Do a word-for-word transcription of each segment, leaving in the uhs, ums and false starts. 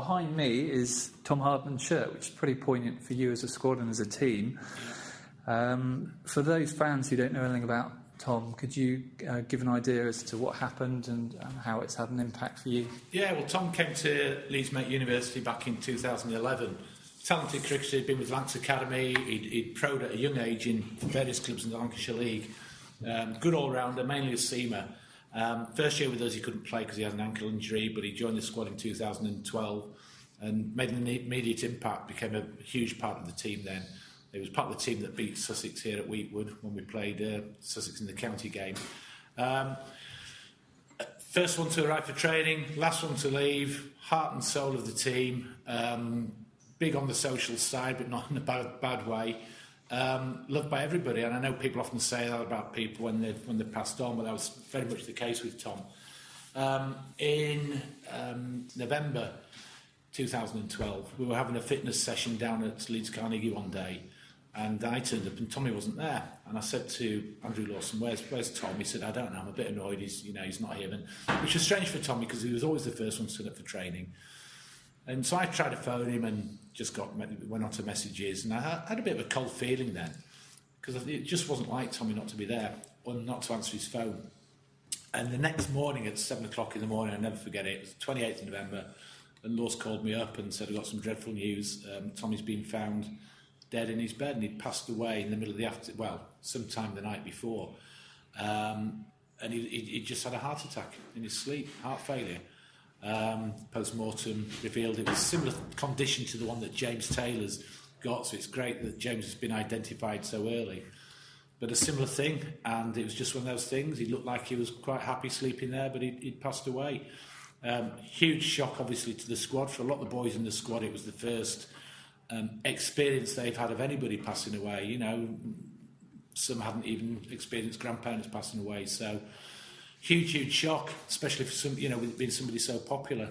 behind me is Tom Hardman's shirt, which is pretty poignant for you as a squad and as a team. Um, for those fans who don't know anything about Tom, could you uh, give an idea as to what happened and um, how it's had an impact for you? Yeah, well, Tom came to Leeds Met University back in two thousand eleven. Talented cricketer, he'd been with Lancs Academy, he'd, he'd pro'd at a young age in various clubs in the Lancashire League. Um, good all-rounder, mainly a seamer. Um, first year with us he couldn't play because he had an ankle injury, but he joined the squad in two thousand twelve and made an immediate impact, became a huge part of the team then. He was part of the team that beat Sussex here at Wheatwood when we played uh, Sussex in the county game. Um, first one to arrive for training, last one to leave, heart and soul of the team. Um, big on the social side, but not in a bad, bad way. Um, loved by everybody, and I know people often say that about people when they've, when they've passed on, but that was very much the case with Tom. Um, in um, November two thousand twelve, we were having a fitness session down at Leeds Carnegie one day, and I turned up and Tommy wasn't there. And I said to Andrew Lawson, where's, where's Tom? He said, I don't know, I'm a bit annoyed, he's, you know, he's not here. And, which was strange for Tommy because he was always the first one to turn up for training. And so I tried to phone him and just got went on to messages, and I had a bit of a cold feeling then because it just wasn't like Tommy not to be there or not to answer his phone. And the next morning at seven o'clock in the morning, I'll never forget it, it was the twenty-eighth of November, and Laws called me up and said, I've got some dreadful news. Um, Tommy's been found dead in his bed, and he'd passed away in the middle of the after, well, sometime the night before. Um, and he, he, he just had a heart attack in his sleep, heart failure. Um, post-mortem revealed it was a similar condition to the one that James Taylor's got, so it's great that James has been identified so early. But a similar thing, and it was just one of those things. He looked like he was quite happy sleeping there, but he'd, he'd passed away. Um, huge shock, obviously, to the squad. For a lot of the boys in the squad, it was the first um, experience they've had of anybody passing away. You know, some hadn't even experienced grandparents passing away, so huge, huge shock, especially for some, you know, with being somebody so popular.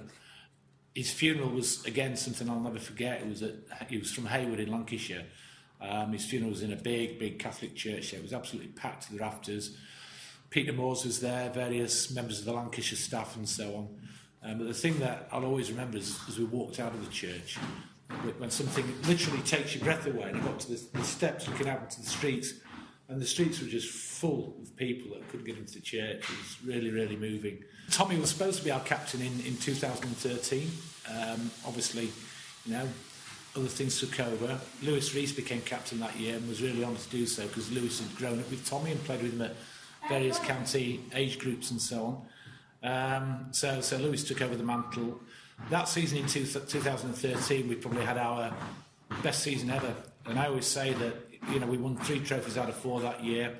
His funeral was, again, something I'll never forget. It was at, he was from Haywood in Lancashire. Um, his funeral was in a big, big Catholic church. It was absolutely packed to the rafters. Peter Moores was there, various members of the Lancashire staff and so on. Um, but the thing that I'll always remember is as we walked out of the church, when something literally takes your breath away, and I got to the, the steps looking out into the streets, and the streets were just full of people that couldn't get into the church. It was really, really moving. Tommy was supposed to be our captain in, in two thousand thirteen. Um, obviously, you know, other things took over. Lewis Rees became captain that year and was really honoured to do so because Lewis had grown up with Tommy and played with him at various county age groups and so on. Um, so, so Lewis took over the mantle. That season in two, two thousand thirteen, we probably had our best season ever. And I always say that, you know, we won three trophies out of four that year.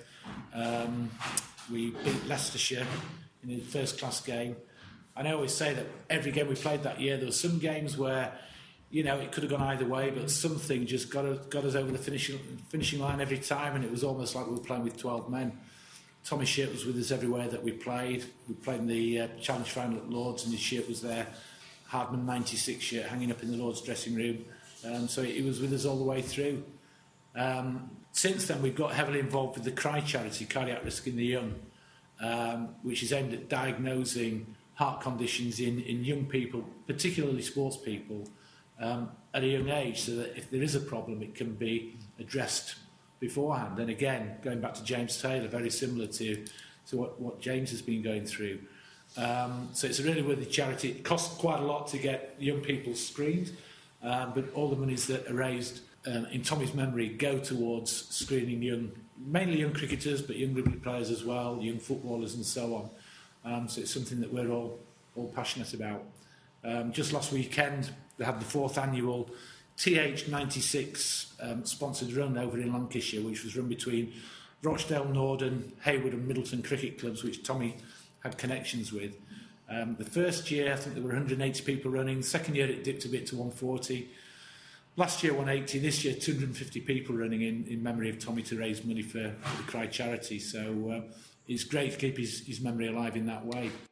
Um, we beat Leicestershire in the first-class game. And I always say that every game we played that year, there were some games where, you know, it could have gone either way, but something just got us, got us over the finishing, finishing line every time, and it was almost like we were playing with twelve men. Tommy Shirt was with us everywhere that we played. We played in the uh, Challenge Final at Lords, and his shirt was there. Hardman ninety-six shirt hanging up in the Lords dressing room. Um, so he was with us all the way through. Um, since then, we've got heavily involved with the CRY charity, Cardiac Risk in the Young, um, which is aimed at diagnosing heart conditions in, in young people, particularly sports people, um, at a young age, so that if there is a problem, it can be addressed beforehand. And again, going back to James Taylor, very similar to, to what, what James has been going through. Um, so it's a really worthy charity. It costs quite a lot to get young people screened, um, but all the monies that are raised um, in Tommy's memory go towards screening young, mainly young cricketers, but young rugby players as well, young footballers and so on. Um, so it's something that we're all, all passionate about. Um, just last weekend, they had the fourth annual T H ninety-six um, sponsored run over in Lancashire, which was run between Rochdale, Norden, Haywood and Middleton cricket clubs, which Tommy had connections with. Um, the first year, I think there were one hundred eighty people running. The second year, it dipped a bit to one hundred forty. Last year, one hundred eighty. This year, two hundred fifty people running in, in memory of Tommy to raise money for, for the CRY charity. So uh, it's great to keep his, his memory alive in that way.